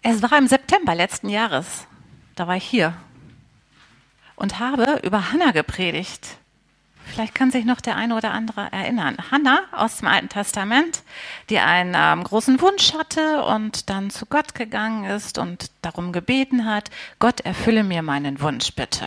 Es war im September letzten Jahres. Da war ich hier und habe über Hannah gepredigt. Vielleicht kann sich noch der eine oder andere erinnern. Hannah aus dem Alten Testament, die einen großen Wunsch hatte und dann zu Gott gegangen ist und darum gebeten hat, Gott, erfülle mir meinen Wunsch bitte.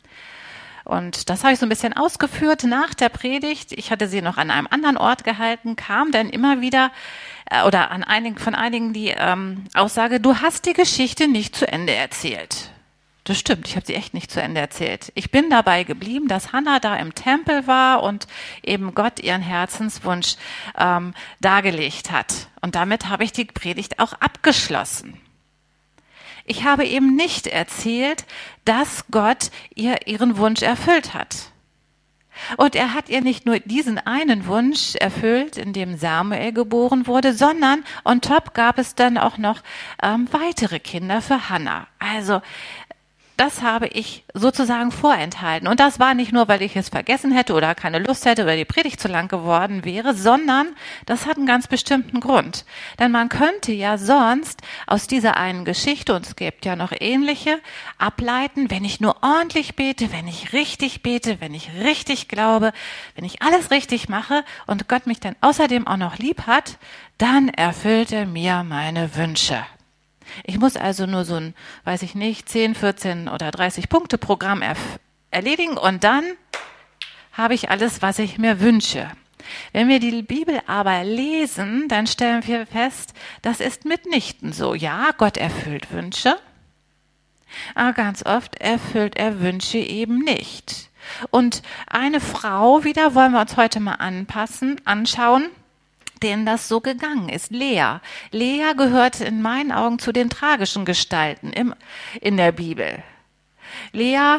Und das habe ich so ein bisschen ausgeführt nach der Predigt. Ich hatte sie noch an einem anderen Ort gehalten, kam dann immer wieder oder von einigen die Aussage, du hast die Geschichte nicht zu Ende erzählt. Das stimmt, ich habe sie echt nicht zu Ende erzählt. Ich bin dabei geblieben, dass Hannah da im Tempel war und eben Gott ihren Herzenswunsch dargelegt hat. Und damit habe ich die Predigt auch abgeschlossen. Ich habe eben nicht erzählt, dass Gott ihr ihren Wunsch erfüllt hat. Und er hat ihr nicht nur diesen einen Wunsch erfüllt, in dem Samuel geboren wurde, sondern on top gab es dann auch noch weitere Kinder für Hannah. Also das habe ich sozusagen vorenthalten. Und das war nicht nur, weil ich es vergessen hätte oder keine Lust hätte oder die Predigt zu lang geworden wäre, sondern das hat einen ganz bestimmten Grund. Denn man könnte ja sonst aus dieser einen Geschichte, und es gibt ja noch ähnliche, ableiten, wenn ich nur ordentlich bete, wenn ich richtig bete, wenn ich richtig glaube, wenn ich alles richtig mache und Gott mich dann außerdem auch noch lieb hat, dann erfüllt er mir meine Wünsche. Ich muss also nur so ein, 10, 14 oder 30 Punkte Programm erledigen und dann habe ich alles, was ich mir wünsche. Wenn wir die Bibel aber lesen, dann stellen wir fest, das ist mitnichten so. Ja, Gott erfüllt Wünsche, aber ganz oft erfüllt er Wünsche eben nicht. Und eine Frau wieder wollen wir uns heute mal anschauen, denen das so gegangen ist. Lea. Lea gehört in meinen Augen zu den tragischen Gestalten in der Bibel. Lea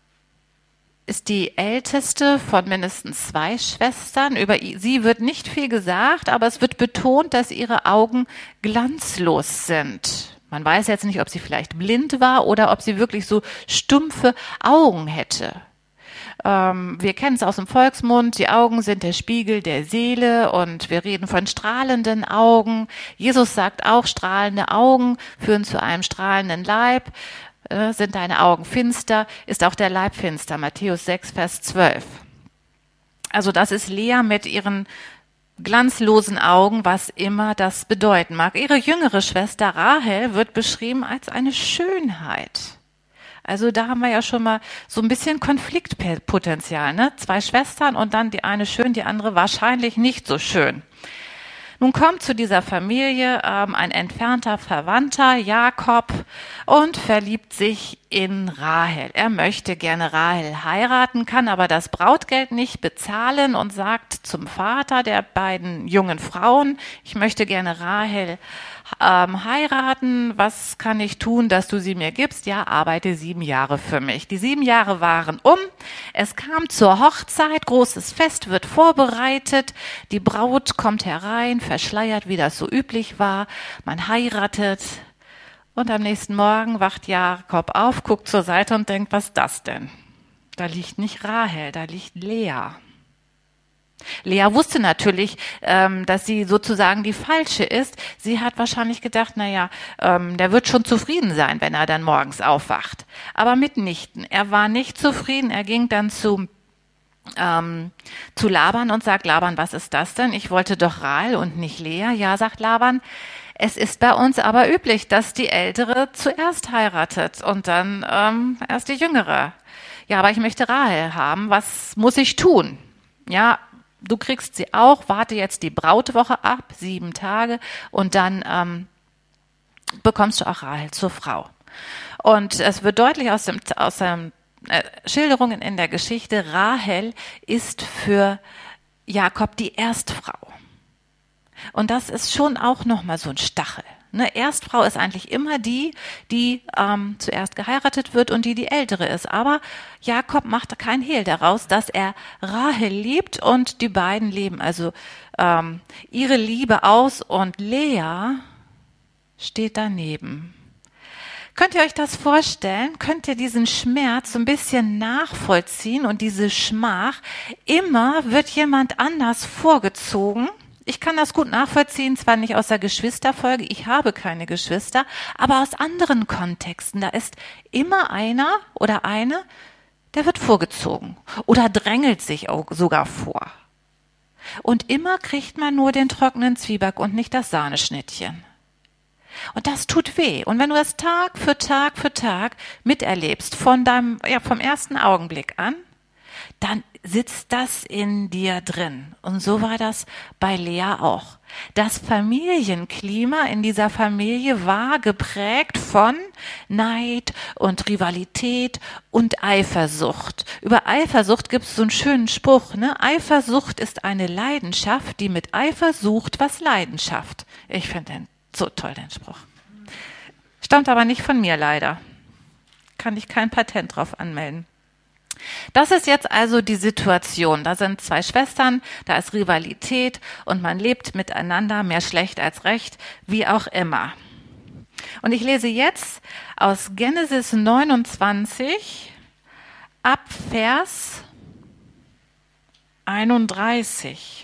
ist die älteste von mindestens 2 Schwestern. Über sie wird nicht viel gesagt, aber es wird betont, dass ihre Augen glanzlos sind. Man weiß jetzt nicht, ob sie vielleicht blind war oder ob sie wirklich so stumpfe Augen hätte. Wir kennen es aus dem Volksmund, die Augen sind der Spiegel der Seele und wir reden von strahlenden Augen. Jesus sagt auch, strahlende Augen führen zu einem strahlenden Leib. Sind deine Augen finster, ist auch der Leib finster. Matthäus 6, Vers 12. Also das ist Lea mit ihren glanzlosen Augen, was immer das bedeuten mag. Ihre jüngere Schwester Rahel wird beschrieben als eine Schönheit. Also da haben wir ja schon mal so ein bisschen Konfliktpotenzial, ne? 2 Schwestern und dann die eine schön, die andere wahrscheinlich nicht so schön. Nun kommt zu dieser Familie ein entfernter Verwandter, Jakob, und verliebt sich in Rahel. Er möchte gerne Rahel heiraten, kann aber das Brautgeld nicht bezahlen und sagt zum Vater der beiden jungen Frauen, ich möchte gerne Rahel heiraten, was kann ich tun, dass du sie mir gibst? Ja, arbeite 7 Jahre für mich. Die 7 Jahre waren es kam zur Hochzeit, großes Fest wird vorbereitet, die Braut kommt herein, verschleiert, wie das so üblich war, man heiratet und am nächsten Morgen wacht Jakob auf, guckt zur Seite und denkt, was ist das denn? Da liegt nicht Rahel, da liegt Lea. Lea wusste natürlich, dass sie sozusagen die Falsche ist. Sie hat wahrscheinlich gedacht, der wird schon zufrieden sein, wenn er dann morgens aufwacht. Aber mitnichten. Er war nicht zufrieden. Er ging dann zu Laban und sagt, Laban, was ist das denn? Ich wollte doch Rahel und nicht Lea. Ja, sagt Laban, es ist bei uns aber üblich, dass die Ältere zuerst heiratet und dann erst die Jüngere. Ja, aber ich möchte Rahel haben. Was muss ich tun? Ja, du kriegst sie auch, warte jetzt die Brautwoche ab, 7 Tage und dann bekommst du auch Rahel zur Frau. Und es wird deutlich aus den Schilderungen in der Geschichte, Rahel ist für Jakob die Erstfrau. Und das ist schon auch nochmal so ein Stachel. Eine Erstfrau ist eigentlich immer die zuerst geheiratet wird und die ältere ist. Aber Jakob macht kein Hehl daraus, dass er Rahel liebt und die beiden leben also ihre Liebe aus und Lea steht daneben. Könnt ihr euch das vorstellen? Könnt ihr diesen Schmerz so ein bisschen nachvollziehen und diese Schmach? Immer wird jemand anders vorgezogen. Ich kann das gut nachvollziehen, zwar nicht aus der Geschwisterfolge, ich habe keine Geschwister, aber aus anderen Kontexten. Da ist immer einer oder eine, der wird vorgezogen oder drängelt sich auch sogar vor. Und immer kriegt man nur den trockenen Zwieback und nicht das Sahneschnittchen. Und das tut weh. Und wenn du das Tag für Tag für Tag miterlebst, vom ersten Augenblick an, dann sitzt das in dir drin. Und so war das bei Lea auch. Das Familienklima in dieser Familie war geprägt von Neid und Rivalität und Eifersucht. Über Eifersucht gibt es so einen schönen Spruch, ne? Eifersucht ist eine Leidenschaft, die mit Eifer sucht, was Leidenschaft. Ich finde den so toll, den Spruch. Stammt aber nicht von mir leider. Kann ich kein Patent drauf anmelden. Das ist jetzt also die Situation. Da sind zwei Schwestern, da ist Rivalität und man lebt miteinander, mehr schlecht als recht, wie auch immer. Und ich lese jetzt aus Genesis 29 ab Vers 31.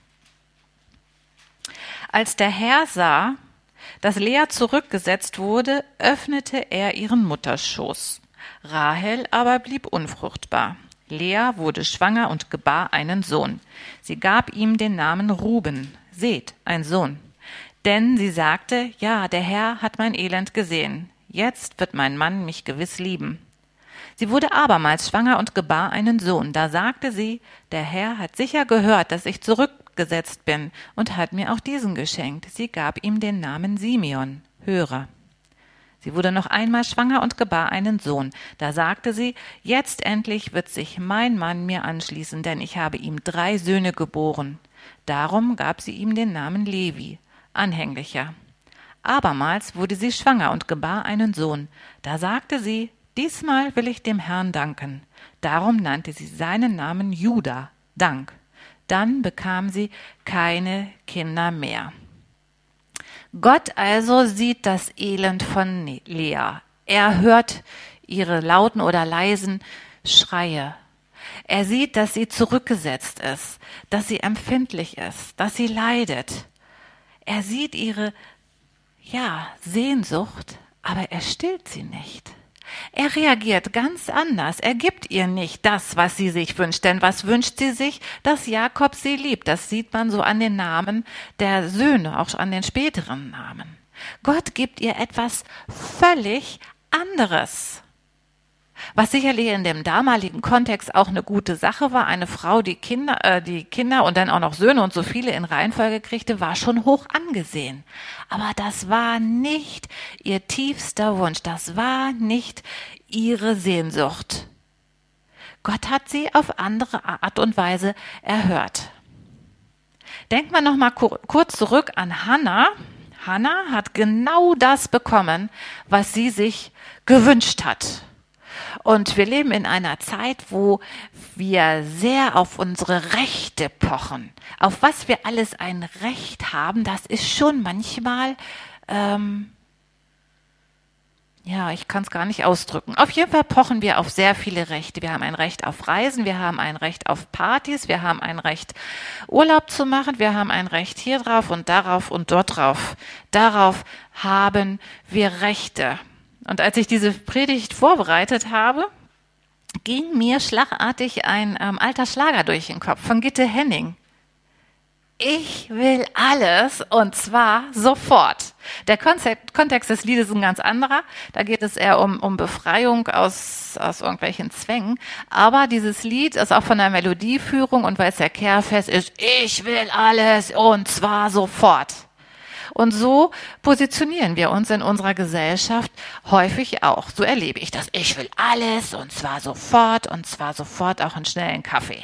Als der Herr sah, dass Lea zurückgesetzt wurde, öffnete er ihren Mutterschoß. Rahel aber blieb unfruchtbar. Lea wurde schwanger und gebar einen Sohn. Sie gab ihm den Namen Ruben. Seht, ein Sohn. Denn sie sagte, ja, der Herr hat mein Elend gesehen. Jetzt wird mein Mann mich gewiss lieben. Sie wurde abermals schwanger und gebar einen Sohn. Da sagte sie, der Herr hat sicher gehört, dass ich zurückgesetzt bin und hat mir auch diesen geschenkt. Sie gab ihm den Namen Simeon, Hörer. Sie wurde noch einmal schwanger und gebar einen Sohn. Da sagte sie, jetzt endlich wird sich mein Mann mir anschließen, denn ich habe ihm 3 Söhne geboren. Darum gab sie ihm den Namen Levi, anhänglicher. Abermals wurde sie schwanger und gebar einen Sohn. Da sagte sie, diesmal will ich dem Herrn danken. Darum nannte sie seinen Namen Juda, Dank. Dann bekam sie keine Kinder mehr. Gott also sieht das Elend von Lea. Er hört ihre lauten oder leisen Schreie. Er sieht, dass sie zurückgesetzt ist, dass sie empfindlich ist, dass sie leidet. Er sieht ihre, Sehnsucht, aber er stillt sie nicht. Er reagiert ganz anders. Er gibt ihr nicht das, was sie sich wünscht. Denn was wünscht sie sich? Dass Jakob sie liebt. Das sieht man so an den Namen der Söhne, auch an den späteren Namen. Gott gibt ihr etwas völlig anderes. Was sicherlich in dem damaligen Kontext auch eine gute Sache war. Eine Frau, die Kinder und dann auch noch Söhne und so viele in Reihenfolge kriegte, war schon hoch angesehen. Aber das war nicht ihr tiefster Wunsch. Das war nicht ihre Sehnsucht. Gott hat sie auf andere Art und Weise erhört. Denkt man noch mal kurz zurück an Hannah. Hannah hat genau das bekommen, was sie sich gewünscht hat. Und wir leben in einer Zeit, wo wir sehr auf unsere Rechte pochen. Auf was wir alles ein Recht haben, das ist schon manchmal, ich kann es gar nicht ausdrücken. Auf jeden Fall pochen wir auf sehr viele Rechte. Wir haben ein Recht auf Reisen, wir haben ein Recht auf Partys, wir haben ein Recht, Urlaub zu machen, wir haben ein Recht hier drauf und darauf und dort drauf. Darauf haben wir Rechte. Und als ich diese Predigt vorbereitet habe, ging mir schlagartig ein alter Schlager durch den Kopf von Gitte Henning. Ich will alles und zwar sofort. Der Kontext des Liedes ist ein ganz anderer. Da geht es eher um Befreiung aus irgendwelchen Zwängen. Aber dieses Lied ist auch von der Melodieführung und weil es ja kehrfest ist, ich will alles und zwar sofort. Und so positionieren wir uns in unserer Gesellschaft häufig auch. So erlebe ich das. Ich will alles und zwar sofort auch einen schnellen Kaffee.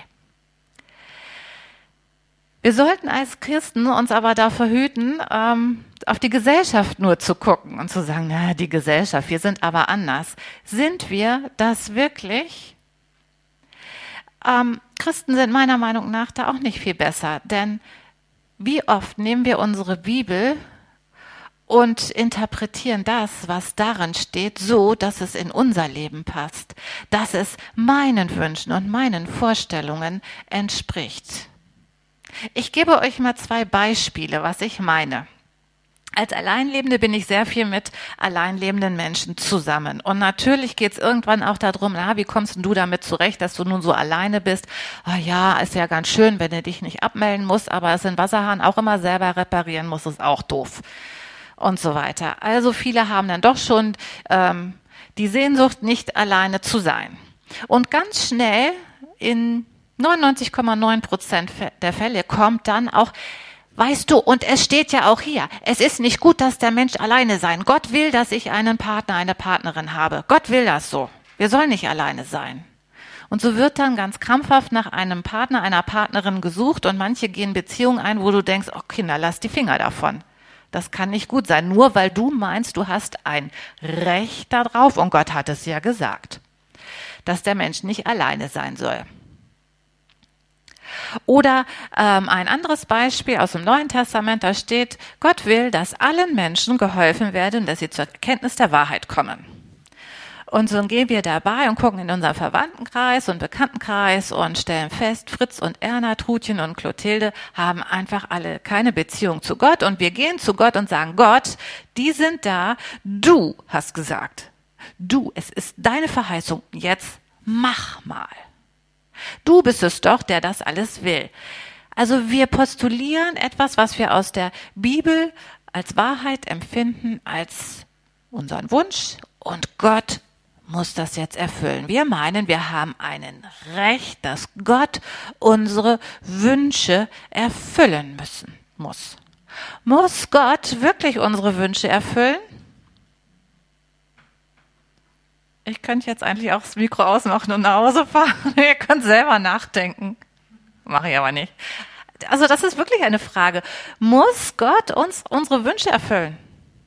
Wir sollten als Christen uns aber davor hüten, auf die Gesellschaft nur zu gucken und zu sagen, na, die Gesellschaft, wir sind aber anders. Sind wir das wirklich? Christen sind meiner Meinung nach da auch nicht viel besser, denn wie oft nehmen wir unsere Bibel und interpretieren das, was darin steht, so, dass es in unser Leben passt, dass es meinen Wünschen und meinen Vorstellungen entspricht. Ich gebe euch mal 2 Beispiele, was ich meine. Als Alleinlebende bin ich sehr viel mit alleinlebenden Menschen zusammen. Und natürlich geht es irgendwann auch darum, wie kommst du damit zurecht, dass du nun so alleine bist? Ah ja, ist ja ganz schön, wenn du dich nicht abmelden musst, aber es den Wasserhahn auch immer selber reparieren muss, ist auch doof. Und so weiter. Also viele haben dann doch schon die Sehnsucht, nicht alleine zu sein. Und ganz schnell, in 99,9% der Fälle, kommt dann auch: Weißt du, und es steht ja auch hier, es ist nicht gut, dass der Mensch alleine sein. Gott will, dass ich einen Partner, eine Partnerin habe. Gott will das so. Wir sollen nicht alleine sein. Und so wird dann ganz krampfhaft nach einem Partner, einer Partnerin gesucht und manche gehen Beziehungen ein, wo du denkst, oh Kinder, lass die Finger davon. Das kann nicht gut sein, nur weil du meinst, du hast ein Recht darauf, und Gott hat es ja gesagt, dass der Mensch nicht alleine sein soll. Oder ein anderes Beispiel aus dem Neuen Testament, da steht: Gott will, dass allen Menschen geholfen werden, dass sie zur Erkenntnis der Wahrheit kommen. Und so gehen wir dabei und gucken in unseren Verwandtenkreis und Bekanntenkreis und stellen fest, Fritz und Erna, Trudchen und Clotilde haben einfach alle keine Beziehung zu Gott. Und wir gehen zu Gott und sagen: Gott, die sind da, du hast gesagt. Du, es ist deine Verheißung, jetzt mach mal. Du bist es doch, der das alles will. Also wir postulieren etwas, was wir aus der Bibel als Wahrheit empfinden, als unseren Wunsch, und Gott muss das jetzt erfüllen. Wir meinen, wir haben ein Recht, dass Gott unsere Wünsche erfüllen muss. Muss Gott wirklich unsere Wünsche erfüllen? Ich könnte jetzt eigentlich auch das Mikro ausmachen und nach Hause fahren. Ihr könnt selber nachdenken. Mache ich aber nicht. Also das ist wirklich eine Frage. Muss Gott uns unsere Wünsche erfüllen?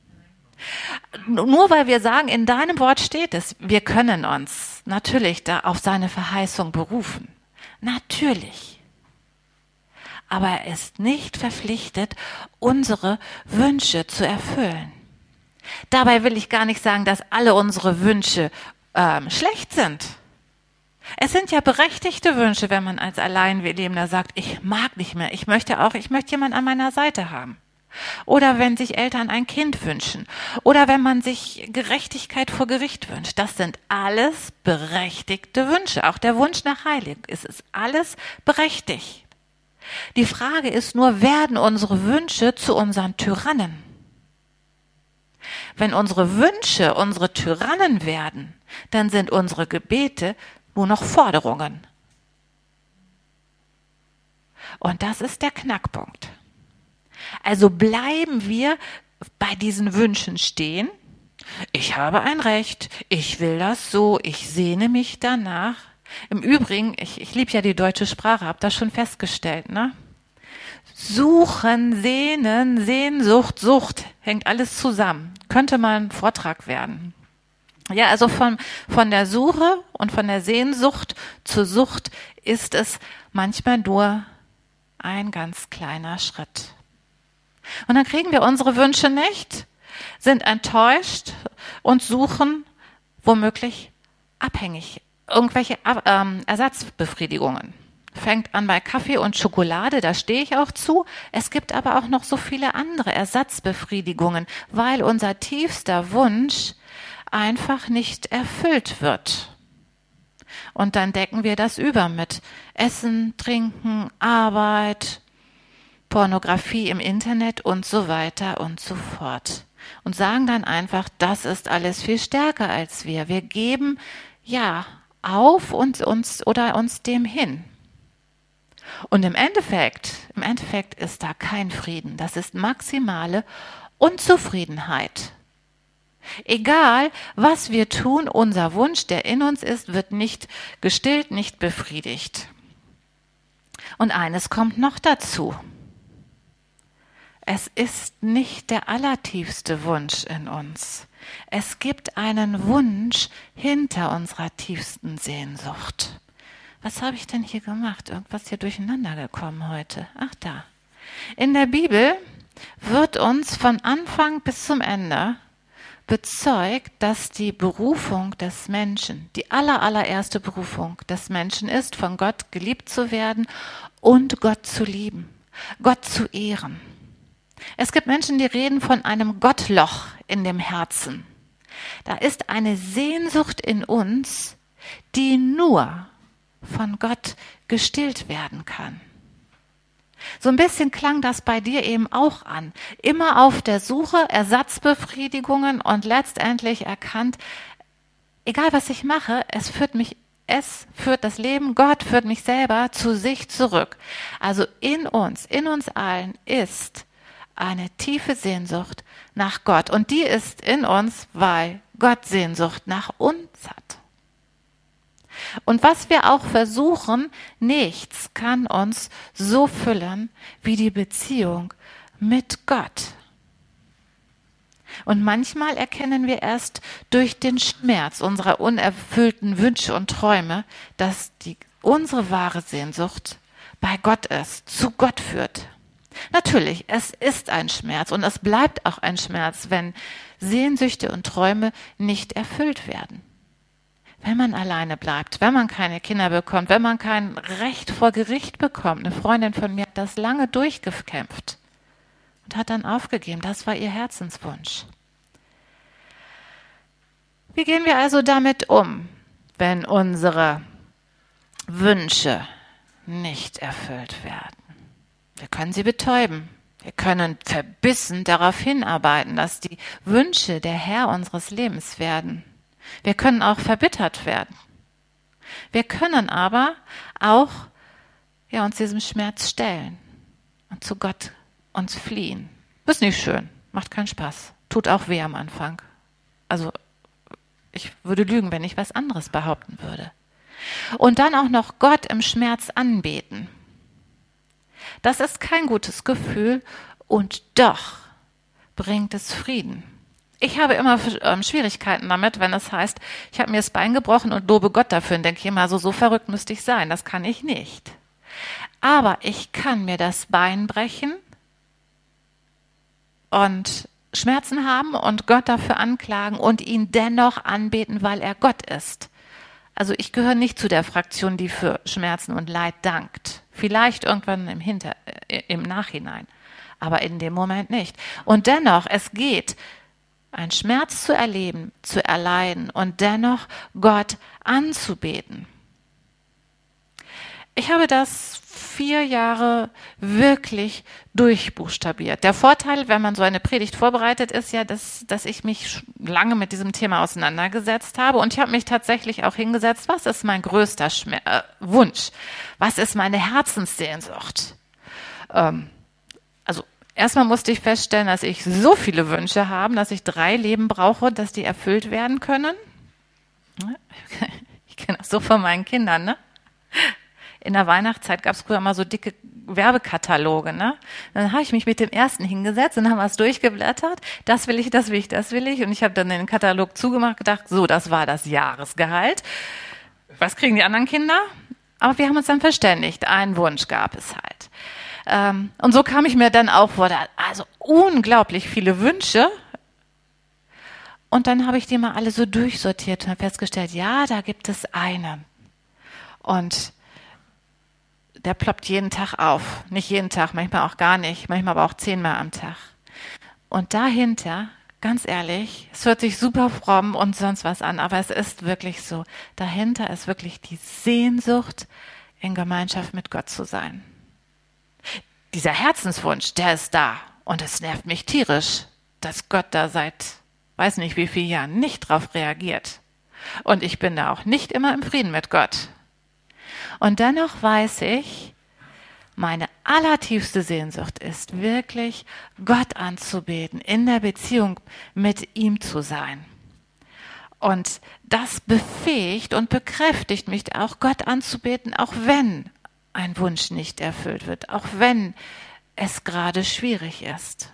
Nur weil wir sagen, in deinem Wort steht es, wir können uns natürlich da auf seine Verheißung berufen. Natürlich. Aber er ist nicht verpflichtet, unsere Wünsche zu erfüllen. Dabei will ich gar nicht sagen, dass alle unsere Wünsche schlecht sind. Es sind ja berechtigte Wünsche, wenn man als Alleinlebender sagt, ich mag nicht mehr, ich möchte jemanden an meiner Seite haben. Oder wenn sich Eltern ein Kind wünschen. Oder wenn man sich Gerechtigkeit vor Gericht wünscht. Das sind alles berechtigte Wünsche. Auch der Wunsch nach Heiligung. Es ist alles berechtigt. Die Frage ist nur, werden unsere Wünsche zu unseren Tyrannen? Wenn unsere Wünsche unsere Tyrannen werden, dann sind unsere Gebete nur noch Forderungen. Und das ist der Knackpunkt. Also bleiben wir bei diesen Wünschen stehen. Ich habe ein Recht, ich will das so, ich sehne mich danach. Im Übrigen, ich liebe ja die deutsche Sprache, habe das schon festgestellt, ne? Suchen, Sehnen, Sehnsucht, Sucht, hängt alles zusammen. Könnte mal ein Vortrag werden. Ja, also von der Suche und von der Sehnsucht zur Sucht ist es manchmal nur ein ganz kleiner Schritt. Und dann kriegen wir unsere Wünsche nicht, sind enttäuscht und suchen womöglich abhängig irgendwelche Ersatzbefriedigungen. Fängt an bei Kaffee und Schokolade, da stehe ich auch zu. Es gibt aber auch noch so viele andere Ersatzbefriedigungen, weil unser tiefster Wunsch einfach nicht erfüllt wird. Und dann decken wir das über mit Essen, Trinken, Arbeit, Pornografie im Internet und so weiter und so fort. Und sagen dann einfach, das ist alles viel stärker als wir. Wir geben ja auf und uns dem hin. Und im Endeffekt ist da kein Frieden. Das ist maximale Unzufriedenheit. Egal, was wir tun, unser Wunsch, der in uns ist, wird nicht gestillt, nicht befriedigt. Und eines kommt noch dazu. Es ist nicht der allertiefste Wunsch in uns. Es gibt einen Wunsch hinter unserer tiefsten Sehnsucht. Was habe ich denn hier gemacht? Irgendwas hier durcheinander gekommen heute. Ach da. In der Bibel wird uns von Anfang bis zum Ende bezeugt, dass die Berufung des Menschen, die allererste Berufung des Menschen ist, von Gott geliebt zu werden und Gott zu lieben. Gott zu ehren. Es gibt Menschen, die reden von einem Gottloch in dem Herzen. Da ist eine Sehnsucht in uns, die nur von Gott gestillt werden kann. So ein bisschen klang das bei dir eben auch an. Immer auf der Suche, Ersatzbefriedigungen und letztendlich erkannt, egal was ich mache, es führt das Leben, Gott führt mich selber zu sich zurück. Also in uns allen ist eine tiefe Sehnsucht nach Gott. Und die ist in uns, weil Gott Sehnsucht nach uns hat. Und was wir auch versuchen, nichts kann uns so füllen wie die Beziehung mit Gott. Und manchmal erkennen wir erst durch den Schmerz unserer unerfüllten Wünsche und Träume, dass unsere wahre Sehnsucht bei Gott ist, zu Gott führt. Natürlich, es ist ein Schmerz und es bleibt auch ein Schmerz, wenn Sehnsüchte und Träume nicht erfüllt werden. Wenn man alleine bleibt, wenn man keine Kinder bekommt, wenn man kein Recht vor Gericht bekommt. Eine Freundin von mir hat das lange durchgekämpft und hat dann aufgegeben. Das war ihr Herzenswunsch. Wie gehen wir also damit um, wenn unsere Wünsche nicht erfüllt werden? Wir können sie betäuben. Wir können verbissen darauf hinarbeiten, dass die Wünsche der Herr unseres Lebens werden. Wir können auch verbittert werden. Wir können aber auch uns diesem Schmerz stellen und zu Gott uns fliehen. Ist nicht schön, macht keinen Spaß, tut auch weh am Anfang. Also ich würde lügen, wenn ich was anderes behaupten würde. Und dann auch noch Gott im Schmerz anbeten. Das ist kein gutes Gefühl und doch bringt es Frieden. Ich habe immer Schwierigkeiten damit, wenn es heißt, ich habe mir das Bein gebrochen und lobe Gott dafür und denke immer, so verrückt müsste ich sein. Das kann ich nicht. Aber ich kann mir das Bein brechen und Schmerzen haben und Gott dafür anklagen und ihn dennoch anbeten, weil er Gott ist. Also ich gehöre nicht zu der Fraktion, die für Schmerzen und Leid dankt. Vielleicht irgendwann im Nachhinein, aber in dem Moment nicht. Und dennoch, es geht, einen Schmerz zu erleben, zu erleiden und dennoch Gott anzubeten. Ich habe das 4 Jahre wirklich durchbuchstabiert. Der Vorteil, wenn man so eine Predigt vorbereitet, ist ja, dass ich mich lange mit diesem Thema auseinandergesetzt habe. Und ich habe mich tatsächlich auch hingesetzt, was ist mein größter Wunsch? Was ist meine Herzenssehnsucht? Also erstmal musste ich feststellen, dass ich so viele Wünsche habe, dass ich 3 Leben brauche, dass die erfüllt werden können. Ich kenne das so von meinen Kindern, ne? In der Weihnachtszeit gab es früher immer so dicke Werbekataloge, ne? Dann habe ich mich mit dem ersten hingesetzt und haben wir es durchgeblättert. Das will ich, das will ich, das will ich. Und ich habe dann den Katalog zugemacht, gedacht, so, das war das Jahresgehalt. Was kriegen die anderen Kinder? Aber wir haben uns dann verständigt. Einen Wunsch gab es halt. Und so kam ich mir dann auch vor, also unglaublich viele Wünsche. Und dann habe ich die mal alle so durchsortiert und habe festgestellt, ja, da gibt es einen. Und der ploppt jeden Tag auf. Nicht jeden Tag, manchmal auch gar nicht, manchmal aber auch 10-mal am Tag. Und dahinter, ganz ehrlich, es hört sich super fromm und sonst was an, aber es ist wirklich so. Dahinter ist wirklich die Sehnsucht, in Gemeinschaft mit Gott zu sein. Dieser Herzenswunsch, der ist da. Und es nervt mich tierisch, dass Gott da seit weiß nicht wie vielen Jahren nicht drauf reagiert. Und ich bin da auch nicht immer im Frieden mit Gott. Und dennoch weiß ich, meine allertiefste Sehnsucht ist wirklich, Gott anzubeten, in der Beziehung mit ihm zu sein. Und das befähigt und bekräftigt mich auch, Gott anzubeten, auch wenn ein Wunsch nicht erfüllt wird, auch wenn es gerade schwierig ist.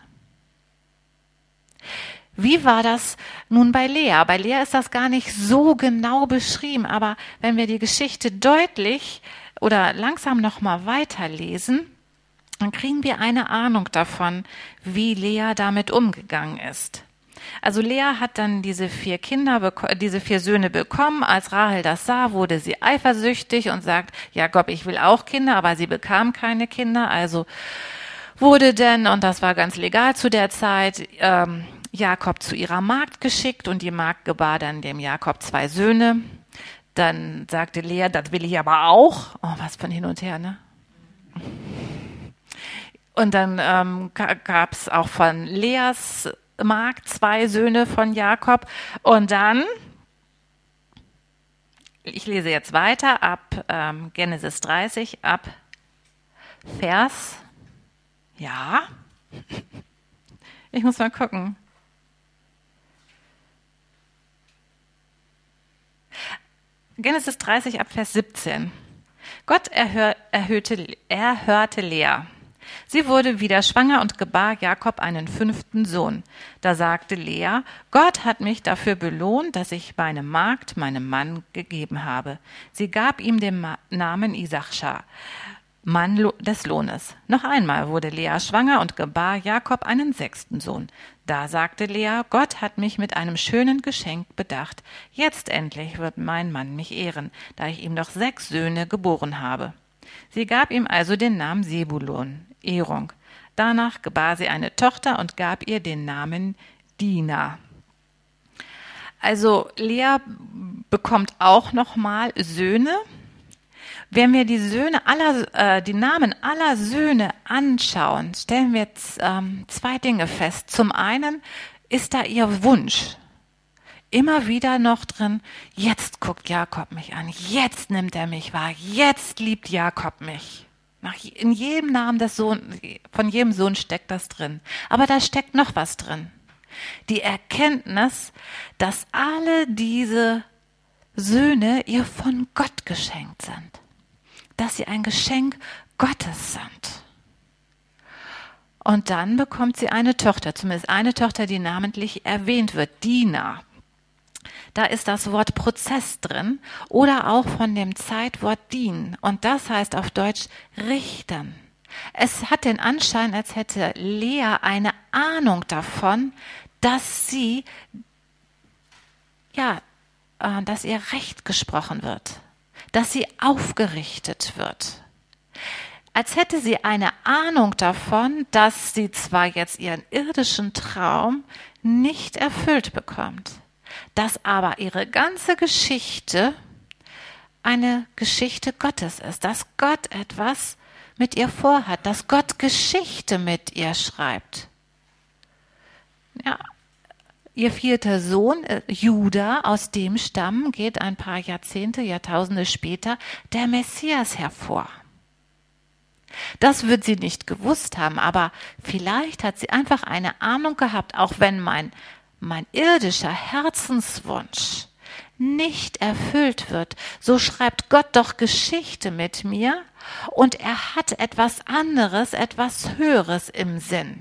Wie war das nun bei Lea? Bei Lea ist das gar nicht so genau beschrieben, aber wenn wir die Geschichte deutlich oder langsam nochmal weiterlesen, dann kriegen wir eine Ahnung davon, wie Lea damit umgegangen ist. Also Lea hat dann diese 4 Söhne bekommen. Als Rahel das sah, wurde sie eifersüchtig und sagt, Jakob, ich will auch Kinder, aber sie bekam keine Kinder. Also wurde denn, und das war ganz legal zu der Zeit, Jakob zu ihrer Magd geschickt und die Magd gebar dann dem Jakob 2 Söhne. Dann sagte Lea, das will ich aber auch. Oh, was von hin und her, ne? Und dann gab es auch von Leas Magd 2 Söhne von Jakob. Und dann, ich lese jetzt weiter ab Genesis 30, ab Vers, ja, ich muss mal gucken. Genesis 30 ab Vers 17. Gott erhörte Lea. Sie wurde wieder schwanger und gebar Jakob einen 5. Sohn. Da sagte Lea, Gott hat mich dafür belohnt, dass ich meine Magd meinem Mann gegeben habe. Sie gab ihm den Namen Isaachar, Mann des Lohnes. Noch einmal wurde Lea schwanger und gebar Jakob einen 6. Sohn. Da sagte Lea, Gott hat mich mit einem schönen Geschenk bedacht. Jetzt endlich wird mein Mann mich ehren, da ich ihm noch 6 Söhne geboren habe. Sie gab ihm also den Namen Sebulon, Ehrung. Danach gebar sie eine Tochter und gab ihr den Namen Dina. Also Lea bekommt auch nochmal Söhne. Wenn wir die Namen aller Söhne anschauen, stellen wir jetzt 2 Dinge fest. Zum einen ist da ihr Wunsch. Immer wieder noch drin, jetzt guckt Jakob mich an, jetzt nimmt er mich wahr, jetzt liebt Jakob mich. In jedem Namen von jedem Sohn steckt das drin. Aber da steckt noch was drin. Die Erkenntnis, dass alle diese Söhne ihr von Gott geschenkt sind. Dass sie ein Geschenk Gottes sind. Und dann bekommt sie eine Tochter, zumindest eine Tochter, die namentlich erwähnt wird, Dina. Da ist das Wort Prozess drin oder auch von dem Zeitwort dienen. Und das heißt auf Deutsch richten. Es hat den Anschein, als hätte Lea eine Ahnung davon, dass dass ihr Recht gesprochen wird, dass sie aufgerichtet wird. Als hätte sie eine Ahnung davon, dass sie zwar jetzt ihren irdischen Traum nicht erfüllt bekommt, dass aber ihre ganze Geschichte eine Geschichte Gottes ist, dass Gott etwas mit ihr vorhat, dass Gott Geschichte mit ihr schreibt. Ja, ihr 4. Sohn, Juda, aus dem Stamm geht ein paar Jahrtausende später der Messias hervor. Das wird sie nicht gewusst haben, aber vielleicht hat sie einfach eine Ahnung gehabt, auch wenn mein irdischer Herzenswunsch nicht erfüllt wird, so schreibt Gott doch Geschichte mit mir und er hat etwas anderes, etwas Höheres im Sinn.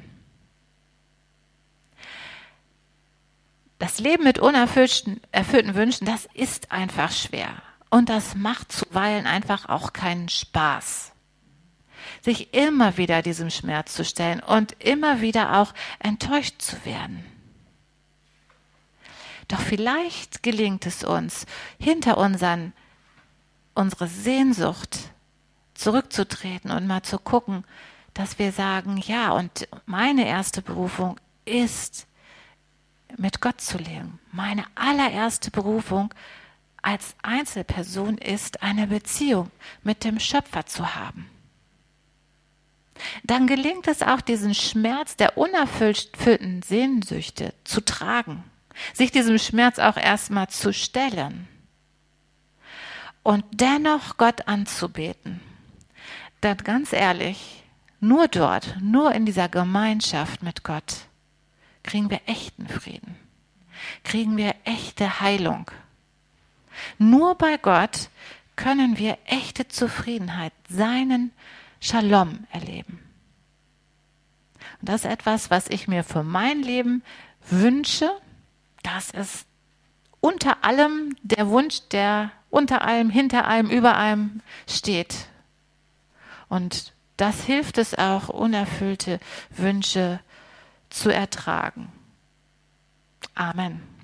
Das Leben mit unerfüllten Wünschen, das ist einfach schwer und das macht zuweilen einfach auch keinen Spaß. Sich immer wieder diesem Schmerz zu stellen und immer wieder auch enttäuscht zu werden. Doch vielleicht gelingt es uns, hinter unsere Sehnsucht zurückzutreten und mal zu gucken, dass wir sagen, ja, und meine erste Berufung ist, mit Gott zu leben. Meine allererste Berufung als Einzelperson ist, eine Beziehung mit dem Schöpfer zu haben. Dann gelingt es auch, diesen Schmerz der unerfüllten Sehnsüchte zu tragen. Sich diesem Schmerz auch erstmal zu stellen und dennoch Gott anzubeten. Denn ganz ehrlich, nur dort, nur in dieser Gemeinschaft mit Gott, kriegen wir echten Frieden, kriegen wir echte Heilung. Nur bei Gott können wir echte Zufriedenheit, seinen Shalom erleben. Und das ist etwas, was ich mir für mein Leben wünsche. Das ist unter allem der Wunsch, der unter allem, hinter allem, über allem steht. Und das hilft es auch, unerfüllte Wünsche zu ertragen. Amen.